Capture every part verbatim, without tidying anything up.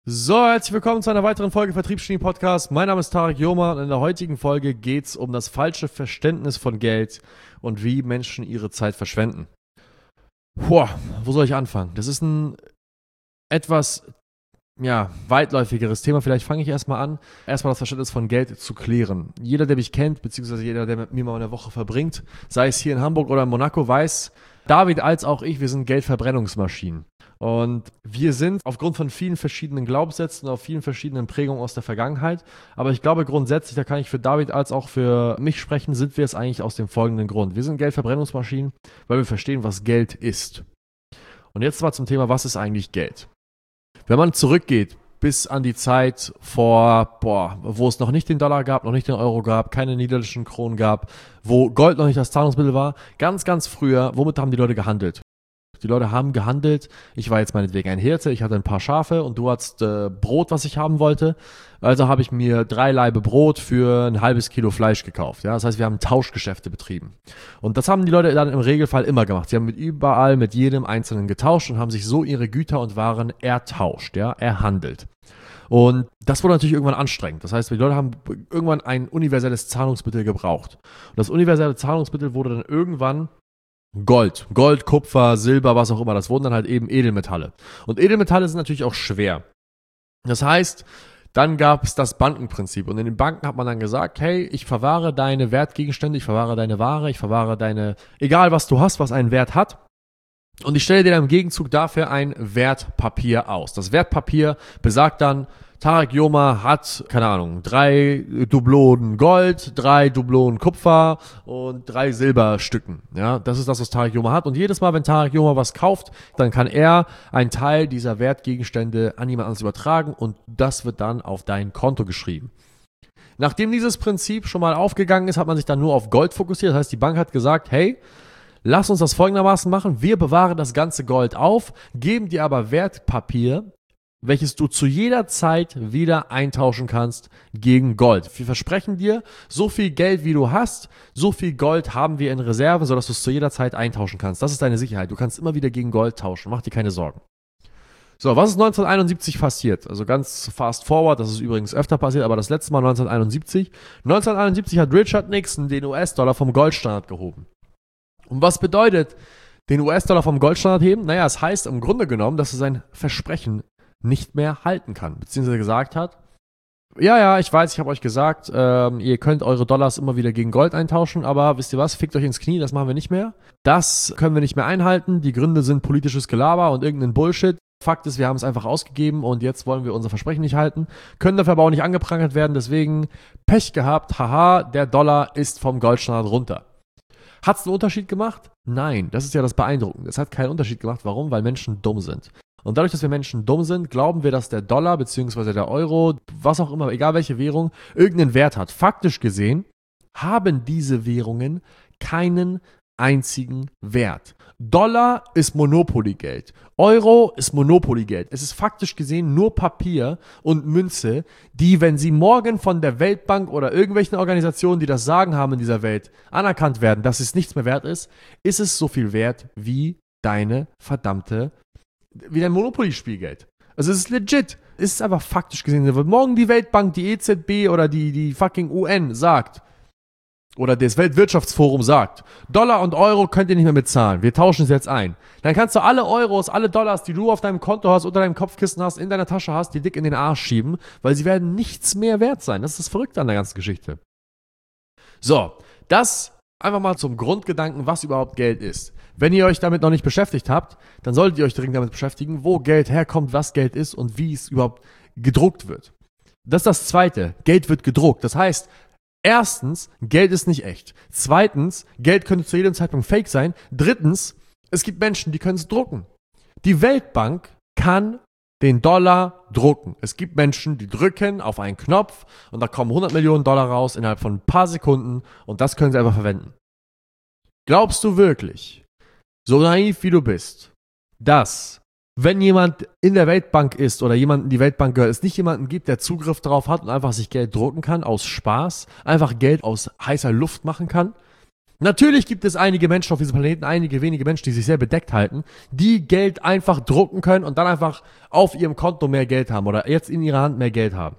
So, herzlich willkommen zu einer weiteren Folge Vertriebsgenie Podcast. Mein Name ist Tarek Joma und in der heutigen Folge geht es um das falsche Verständnis von Geld und wie Menschen ihre Zeit verschwenden. Boah, wo soll ich anfangen? Das ist ein etwas ja, weitläufigeres Thema. Vielleicht fange ich erstmal an, erstmal das Verständnis von Geld zu klären. Jeder, der mich kennt, beziehungsweise jeder, der mit mir mal eine Woche verbringt, sei es hier in Hamburg oder in Monaco, weiß, David als auch ich, wir sind Geldverbrennungsmaschinen. Und wir sind aufgrund von vielen verschiedenen Glaubenssätzen und auf vielen verschiedenen Prägungen aus der Vergangenheit, aber ich glaube grundsätzlich, da kann ich für David als auch für mich sprechen, sind wir es eigentlich aus dem folgenden Grund. Wir sind Geldverbrennungsmaschinen, weil wir verstehen, was Geld ist. Und jetzt mal zum Thema, was ist eigentlich Geld? Wenn man zurückgeht bis an die Zeit vor, boah, wo es noch nicht den Dollar gab, noch nicht den Euro gab, keine niederländischen Kronen gab, wo Gold noch nicht das Zahlungsmittel war, ganz, ganz früher, womit haben die Leute gehandelt? Die Leute haben gehandelt. Ich war jetzt meinetwegen ein Hirte, ich hatte ein paar Schafe und du hattest äh, Brot, was ich haben wollte. Also habe ich mir drei Laibe Brot für ein halbes Kilo Fleisch gekauft. Ja, das heißt, wir haben Tauschgeschäfte betrieben. Und das haben die Leute dann im Regelfall immer gemacht. Sie haben mit überall, mit jedem Einzelnen getauscht und haben sich so ihre Güter und Waren ertauscht, ja, erhandelt. Und das wurde natürlich irgendwann anstrengend. Das heißt, die Leute haben irgendwann ein universelles Zahlungsmittel gebraucht. Und das universelle Zahlungsmittel wurde dann irgendwann Gold. Gold, Kupfer, Silber, was auch immer. Das wurden dann halt eben Edelmetalle. Und Edelmetalle sind natürlich auch schwer. Das heißt, dann gab es das Bankenprinzip. Und in den Banken hat man dann gesagt, hey, ich verwahre deine Wertgegenstände, ich verwahre deine Ware, ich verwahre deine, egal was du hast, was einen Wert hat. Und ich stelle dir dann im Gegenzug dafür ein Wertpapier aus. Das Wertpapier besagt dann, Tarek Joma hat, keine Ahnung, drei Dublonen Gold, drei Dublonen Kupfer und drei Silberstücken. Ja, das ist das, was Tarek Joma hat. Und jedes Mal, wenn Tarek Joma was kauft, dann kann er einen Teil dieser Wertgegenstände an jemand anderes übertragen und das wird dann auf dein Konto geschrieben. Nachdem dieses Prinzip schon mal aufgegangen ist, hat man sich dann nur auf Gold fokussiert. Das heißt, die Bank hat gesagt, hey, lass uns das folgendermaßen machen. Wir bewahren das ganze Gold auf, geben dir aber Wertpapier, welches du zu jeder Zeit wieder eintauschen kannst gegen Gold. Wir versprechen dir, so viel Geld wie du hast, so viel Gold haben wir in Reserve, sodass du es zu jeder Zeit eintauschen kannst. Das ist deine Sicherheit. Du kannst immer wieder gegen Gold tauschen. Mach dir keine Sorgen. So, was ist neunzehnhunderteinundsiebzig passiert? Also ganz fast forward, das ist übrigens öfter passiert, aber das letzte Mal neunzehnhunderteinundsiebzig. neunzehnhunderteinundsiebzig hat Richard Nixon den U S-Dollar vom Goldstandard gehoben. Und was bedeutet den U S-Dollar vom Goldstandard heben? Naja, es heißt im Grunde genommen, dass er sein Versprechen nicht mehr halten kann, beziehungsweise gesagt hat, ja, ja, ich weiß, ich habe euch gesagt, ähm, ihr könnt eure Dollars immer wieder gegen Gold eintauschen, aber wisst ihr was, fickt euch ins Knie, das machen wir nicht mehr. Das können wir nicht mehr einhalten, die Gründe sind politisches Gelaber und irgendein Bullshit. Fakt ist, wir haben es einfach ausgegeben und jetzt wollen wir unser Versprechen nicht halten, können dafür aber auch nicht angeprangert werden, deswegen Pech gehabt, haha, der Dollar ist vom Goldstandard runter. Hat es einen Unterschied gemacht? Nein, das ist ja das Beeindruckende. Es hat keinen Unterschied gemacht. Warum? Weil Menschen dumm sind. Und dadurch, dass wir Menschen dumm sind, glauben wir, dass der Dollar bzw. der Euro, was auch immer, egal welche Währung, irgendeinen Wert hat. Faktisch gesehen haben diese Währungen keinen einzigen Wert. Dollar ist Monopoly-Geld. Euro ist Monopoly-Geld. Es ist faktisch gesehen nur Papier und Münze, die, wenn sie morgen von der Weltbank oder irgendwelchen Organisationen, die das Sagen haben in dieser Welt, anerkannt werden, dass es nichts mehr wert ist, ist es so viel wert wie deine verdammte wie dein Monopoly-Spielgeld. Also es ist legit. Es ist einfach faktisch gesehen. Wenn morgen die Weltbank, die E Z B oder die, die fucking U N sagt, oder das Weltwirtschaftsforum sagt, Dollar und Euro könnt ihr nicht mehr bezahlen, wir tauschen es jetzt ein. Dann kannst du alle Euros, alle Dollars, die du auf deinem Konto hast, unter deinem Kopfkissen hast, in deiner Tasche hast, die dick in den Arsch schieben, weil sie werden nichts mehr wert sein. Das ist das Verrückte an der ganzen Geschichte. So, das einfach mal zum Grundgedanken, was überhaupt Geld ist. Wenn ihr euch damit noch nicht beschäftigt habt, dann solltet ihr euch dringend damit beschäftigen, wo Geld herkommt, was Geld ist und wie es überhaupt gedruckt wird. Das ist das Zweite. Geld wird gedruckt. Das heißt, erstens, Geld ist nicht echt. Zweitens, Geld könnte zu jedem Zeitpunkt fake sein. Drittens, es gibt Menschen, die können es drucken. Die Weltbank kann den Dollar drucken. Es gibt Menschen, die drücken auf einen Knopf und da kommen hundert Millionen Dollar raus innerhalb von ein paar Sekunden und das können sie einfach verwenden. Glaubst du wirklich, so naiv wie du bist, dass, wenn jemand in der Weltbank ist oder jemand in die Weltbank gehört, es nicht jemanden gibt, der Zugriff darauf hat und einfach sich Geld drucken kann aus Spaß, einfach Geld aus heißer Luft machen kann? Natürlich gibt es einige Menschen auf diesem Planeten, einige wenige Menschen, die sich sehr bedeckt halten, die Geld einfach drucken können und dann einfach auf ihrem Konto mehr Geld haben oder jetzt in ihrer Hand mehr Geld haben.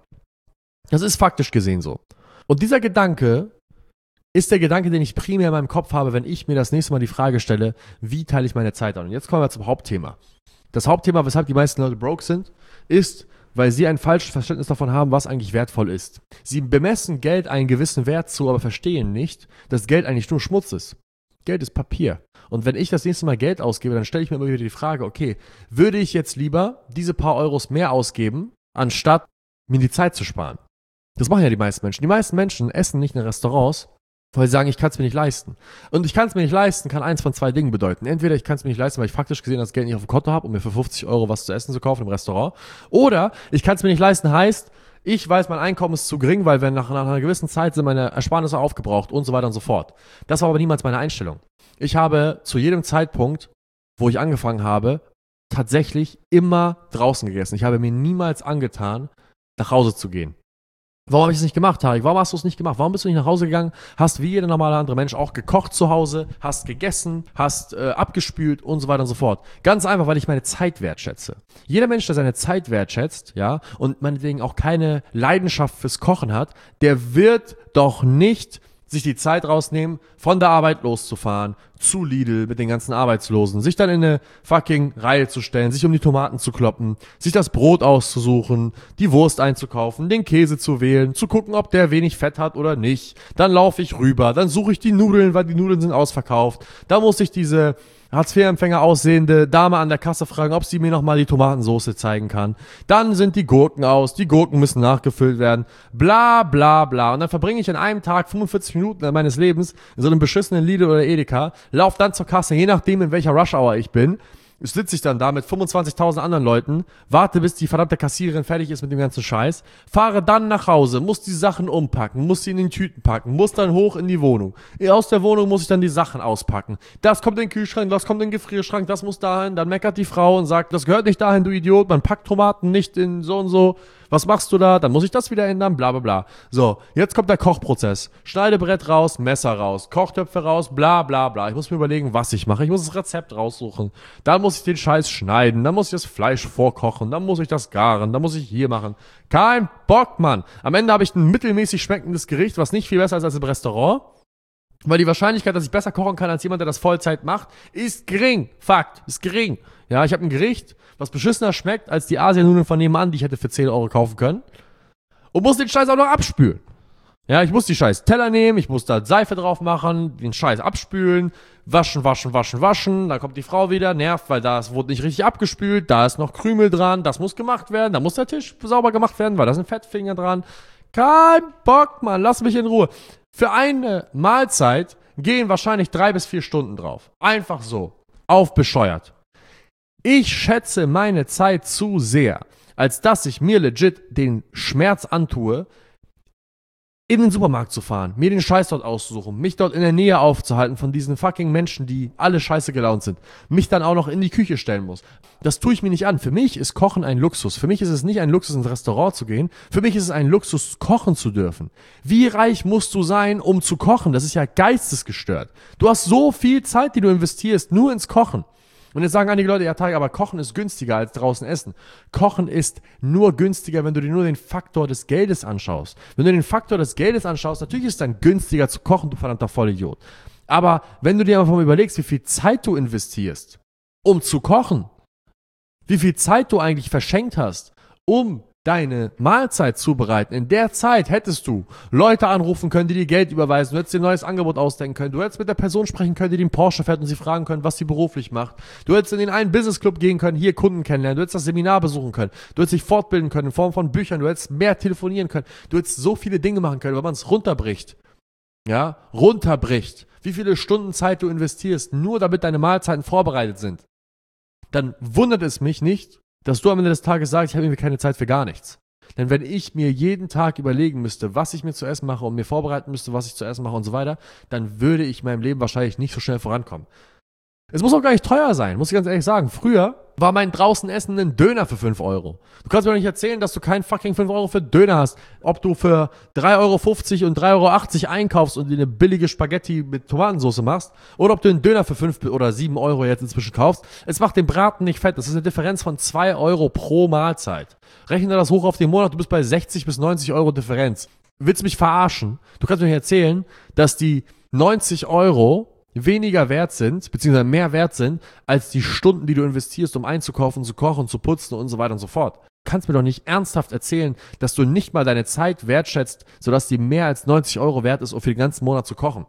Das ist faktisch gesehen so. Und dieser Gedanke ist der Gedanke, den ich primär in meinem Kopf habe, wenn ich mir das nächste Mal die Frage stelle, wie teile ich meine Zeit an? Und jetzt kommen wir zum Hauptthema. Das Hauptthema, weshalb die meisten Leute broke sind, ist, weil sie ein falsches Verständnis davon haben, was eigentlich wertvoll ist. Sie bemessen Geld einen gewissen Wert zu, aber verstehen nicht, dass Geld eigentlich nur Schmutz ist. Geld ist Papier. Und wenn ich das nächste Mal Geld ausgebe, dann stelle ich mir immer wieder die Frage, okay, würde ich jetzt lieber diese paar Euros mehr ausgeben, anstatt mir die Zeit zu sparen? Das machen ja die meisten Menschen. Die meisten Menschen essen nicht in Restaurants, weil sie sagen, ich kann es mir nicht leisten. Und ich kann es mir nicht leisten, kann eins von zwei Dingen bedeuten. Entweder ich kann es mir nicht leisten, weil ich faktisch gesehen das Geld nicht auf dem Konto habe, um mir für fünfzig Euro was zu essen zu kaufen im Restaurant. Oder ich kann es mir nicht leisten, heißt, ich weiß, mein Einkommen ist zu gering, weil wenn nach, nach einer gewissen Zeit sind meine Ersparnisse aufgebraucht und so weiter und so fort. Das war aber niemals meine Einstellung. Ich habe zu jedem Zeitpunkt, wo ich angefangen habe, tatsächlich immer draußen gegessen. Ich habe mir niemals angetan, nach Hause zu gehen. Warum habe ich es nicht gemacht, Tarek? Warum hast du es nicht gemacht? Warum bist du nicht nach Hause gegangen? Hast wie jeder normale andere Mensch auch gekocht zu Hause, hast gegessen, hast äh, abgespült und so weiter und so fort. Ganz einfach, weil ich meine Zeit wertschätze. Jeder Mensch, der seine Zeit wertschätzt, ja, und meinetwegen auch keine Leidenschaft fürs Kochen hat, der wird doch nicht sich die Zeit rausnehmen, von der Arbeit loszufahren, zu Lidl mit den ganzen Arbeitslosen, sich dann in eine fucking Reihe zu stellen, sich um die Tomaten zu kloppen, sich das Brot auszusuchen, die Wurst einzukaufen, den Käse zu wählen, zu gucken, ob der wenig Fett hat oder nicht. Dann laufe ich rüber, dann suche ich die Nudeln, weil die Nudeln sind ausverkauft. Da muss ich diese Hartz-vier-Empfänger aussehende Dame an der Kasse fragen, ob sie mir nochmal die Tomatensoße zeigen kann. Dann sind die Gurken aus, die Gurken müssen nachgefüllt werden, bla bla bla. Und dann verbringe ich an einem Tag fünfundvierzig Minuten meines Lebens in so einem beschissenen Lidl oder Edeka, lauf dann zur Kasse, je nachdem in welcher Rush-Hour ich bin, sitze ich dann da mit fünfundzwanzigtausend anderen Leuten, warte, bis die verdammte Kassiererin fertig ist mit dem ganzen Scheiß, fahre dann nach Hause, muss die Sachen umpacken, muss sie in den Tüten packen, muss dann hoch in die Wohnung. Aus der Wohnung muss ich dann die Sachen auspacken. Das kommt in den Kühlschrank, das kommt in den Gefrierschrank, das muss dahin, dann meckert die Frau und sagt, das gehört nicht dahin, du Idiot, man packt Tomaten nicht in so und so. Was machst du da? Dann muss ich das wieder ändern, bla bla bla. So, jetzt kommt der Kochprozess. Schneidebrett raus, Messer raus, Kochtöpfe raus, bla bla bla. Ich muss mir überlegen, was ich mache. Ich muss das Rezept raussuchen. Dann muss ich den Scheiß schneiden, dann muss ich das Fleisch vorkochen, dann muss ich das garen, dann muss ich hier machen. Kein Bock, Mann. Am Ende habe ich ein mittelmäßig schmeckendes Gericht, was nicht viel besser ist als im Restaurant. Weil die Wahrscheinlichkeit, dass ich besser kochen kann als jemand, der das Vollzeit macht, ist gering. Fakt, ist gering. Ja, ich habe ein Gericht, was beschissener schmeckt als die Asiennudeln von nebenan, die ich hätte für zehn Euro kaufen können. Und muss den Scheiß auch noch abspülen. Ja, ich muss die Scheiß Teller nehmen, ich muss da Seife drauf machen, den Scheiß abspülen, waschen, waschen, waschen, waschen. Dann kommt die Frau wieder, nervt, weil da wurde nicht richtig abgespült, da ist noch Krümel dran, das muss gemacht werden, da muss der Tisch sauber gemacht werden, weil da sind Fettfinger dran. Kein Bock, Mann, lass mich in Ruhe. Für eine Mahlzeit gehen wahrscheinlich drei bis vier Stunden drauf. Einfach so. Auf bescheuert. Ich schätze meine Zeit zu sehr, als dass ich mir legit den Schmerz antue, in den Supermarkt zu fahren, mir den Scheiß dort auszusuchen, mich dort in der Nähe aufzuhalten von diesen fucking Menschen, die alle scheiße gelaunt sind, mich dann auch noch in die Küche stellen muss. Das tue ich mir nicht an. Für mich ist Kochen ein Luxus. Für mich ist es nicht ein Luxus, ins Restaurant zu gehen. Für mich ist es ein Luxus, kochen zu dürfen. Wie reich musst du sein, um zu kochen? Das ist ja geistesgestört. Du hast so viel Zeit, die du investierst, nur ins Kochen. Und jetzt sagen einige Leute, ja Tarek, aber Kochen ist günstiger als draußen essen. Kochen ist nur günstiger, wenn du dir nur den Faktor des Geldes anschaust. Wenn du den Faktor des Geldes anschaust, natürlich ist es dann günstiger zu kochen, du verdammter Vollidiot. Aber wenn du dir einfach mal überlegst, wie viel Zeit du investierst, um zu kochen, wie viel Zeit du eigentlich verschenkt hast, um deine Mahlzeit zubereiten. In der Zeit hättest du Leute anrufen können, die dir Geld überweisen. Du hättest dir ein neues Angebot ausdenken können. Du hättest mit der Person sprechen können, die den Porsche fährt und sie fragen können, was sie beruflich macht. Du hättest in den einen Business Club gehen können, hier Kunden kennenlernen. Du hättest das Seminar besuchen können. Du hättest dich fortbilden können in Form von Büchern. Du hättest mehr telefonieren können. Du hättest so viele Dinge machen können, wenn man es runterbricht. Ja, runterbricht. Wie viele Stunden Zeit du investierst, nur damit deine Mahlzeiten vorbereitet sind. Dann wundert es mich nicht, dass du am Ende des Tages sagst, ich habe irgendwie keine Zeit für gar nichts. Denn wenn ich mir jeden Tag überlegen müsste, was ich mir zu essen mache und mir vorbereiten müsste, was ich zu essen mache und so weiter, dann würde ich in meinem Leben wahrscheinlich nicht so schnell vorankommen. Es muss auch gar nicht teuer sein, muss ich ganz ehrlich sagen. Früher war mein draußen Essen ein Döner für fünf Euro. Du kannst mir doch nicht erzählen, dass du keinen fucking fünf Euro für Döner hast. Ob du für drei Euro fünfzig und drei Euro achtzig einkaufst und dir eine billige Spaghetti mit Tomatensauce machst, oder ob du einen Döner für fünf oder sieben Euro jetzt inzwischen kaufst. Es macht den Braten nicht fett. Das ist eine Differenz von zwei Euro pro Mahlzeit. Rechne das hoch auf den Monat, du bist bei sechzig bis neunzig Euro Differenz. Willst du mich verarschen? Du kannst mir nicht erzählen, dass die neunzig Euro weniger wert sind, beziehungsweise mehr wert sind, als die Stunden, die du investierst, um einzukaufen, zu kochen, zu putzen und so weiter und so fort. Du kannst mir doch nicht ernsthaft erzählen, dass du nicht mal deine Zeit wertschätzt, sodass die mehr als neunzig Euro wert ist, um für den ganzen Monat zu kochen.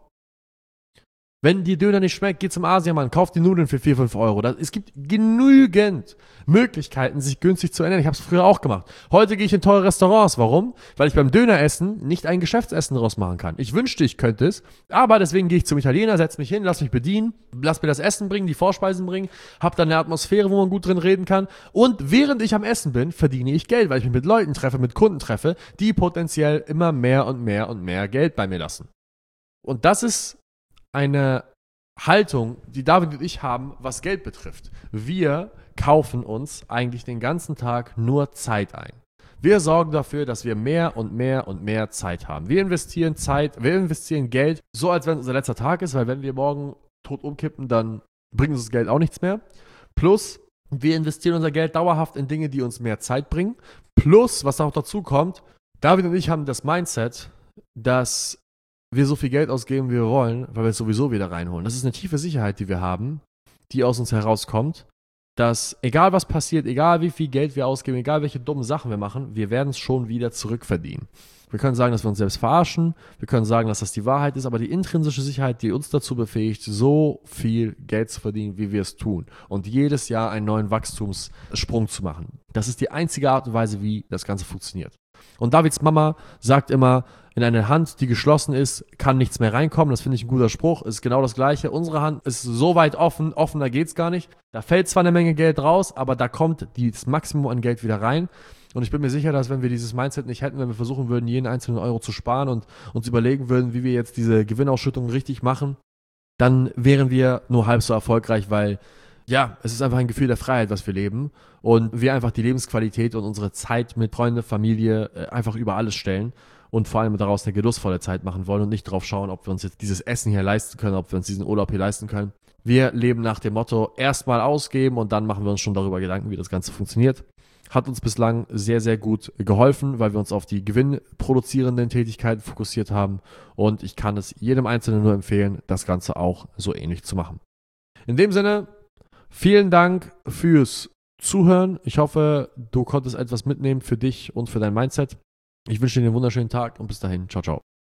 Wenn dir Döner nicht schmeckt, geh zum Asiamann, kauf die Nudeln für vier, fünf Euro. Das, es gibt genügend Möglichkeiten, sich günstig zu ernähren. Ich habe es früher auch gemacht. Heute gehe ich in teure Restaurants. Warum? Weil ich beim Döneressen nicht ein Geschäftsessen daraus machen kann. Ich wünschte, ich könnte es, aber deswegen gehe ich zum Italiener, setze mich hin, lass mich bedienen, lass mir das Essen bringen, die Vorspeisen bringen, hab dann eine Atmosphäre, wo man gut drin reden kann. Und während ich am Essen bin, verdiene ich Geld, weil ich mich mit Leuten treffe, mit Kunden treffe, die potenziell immer mehr und mehr und mehr Geld bei mir lassen. Und das ist eine Haltung, die David und ich haben, was Geld betrifft. Wir kaufen uns eigentlich den ganzen Tag nur Zeit ein. Wir sorgen dafür, dass wir mehr und mehr und mehr Zeit haben. Wir investieren Zeit, wir investieren Geld, so als wenn es unser letzter Tag ist, weil wenn wir morgen tot umkippen, dann bringt uns das Geld auch nichts mehr. Plus, wir investieren unser Geld dauerhaft in Dinge, die uns mehr Zeit bringen. Plus, was auch dazu kommt, David und ich haben das Mindset, dass wir so viel Geld ausgeben, wie wir wollen, weil wir es sowieso wieder reinholen. Das ist eine tiefe Sicherheit, die wir haben, die aus uns herauskommt, dass egal was passiert, egal wie viel Geld wir ausgeben, egal welche dummen Sachen wir machen, wir werden es schon wieder zurückverdienen. Wir können sagen, dass wir uns selbst verarschen, wir können sagen, dass das die Wahrheit ist, aber die intrinsische Sicherheit, die uns dazu befähigt, so viel Geld zu verdienen, wie wir es tun und jedes Jahr einen neuen Wachstumssprung zu machen. Das ist die einzige Art und Weise, wie das Ganze funktioniert. Und Davids Mama sagt immer, in eine Hand, die geschlossen ist, kann nichts mehr reinkommen. Das finde ich ein guter Spruch. Ist genau das Gleiche. Unsere Hand ist so weit offen, offener geht's gar nicht. Da fällt zwar eine Menge Geld raus, aber da kommt das Maximum an Geld wieder rein. Und ich bin mir sicher, dass wenn wir dieses Mindset nicht hätten, wenn wir versuchen würden, jeden einzelnen Euro zu sparen und uns überlegen würden, wie wir jetzt diese Gewinnausschüttung richtig machen, dann wären wir nur halb so erfolgreich, weil ja, es ist einfach ein Gefühl der Freiheit, was wir leben und wir einfach die Lebensqualität und unsere Zeit mit Freunde, Familie äh, einfach über alles stellen und vor allem daraus eine genussvolle Zeit machen wollen und nicht drauf schauen, ob wir uns jetzt dieses Essen hier leisten können, ob wir uns diesen Urlaub hier leisten können. Wir leben nach dem Motto, erstmal ausgeben und dann machen wir uns schon darüber Gedanken, wie das Ganze funktioniert. Hat uns bislang sehr, sehr gut geholfen, weil wir uns auf die gewinnproduzierenden Tätigkeiten fokussiert haben und ich kann es jedem Einzelnen nur empfehlen, das Ganze auch so ähnlich zu machen. In dem Sinne, vielen Dank fürs Zuhören. Ich hoffe, du konntest etwas mitnehmen für dich und für dein Mindset. Ich wünsche dir einen wunderschönen Tag und bis dahin. Ciao, ciao.